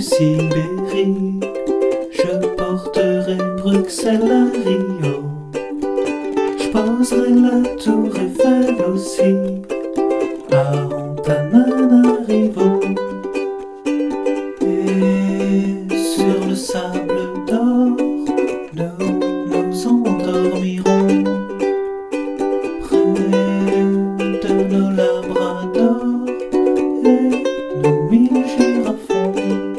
Sibérie. Je porterai Bruxelles à Rio. Je poserai la tour Eiffel aussi à Antananarivo. Et sur le sable d'or, nous nous endormirons près de nos labradors et nos 1000 girafons.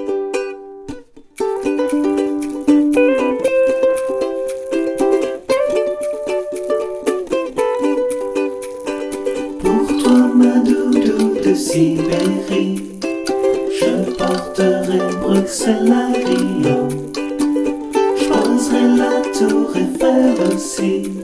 Pour toi, ma doudou de Sibérie, je porterai Bruxelles à Rio. Je poserai la tour Eiffel aussi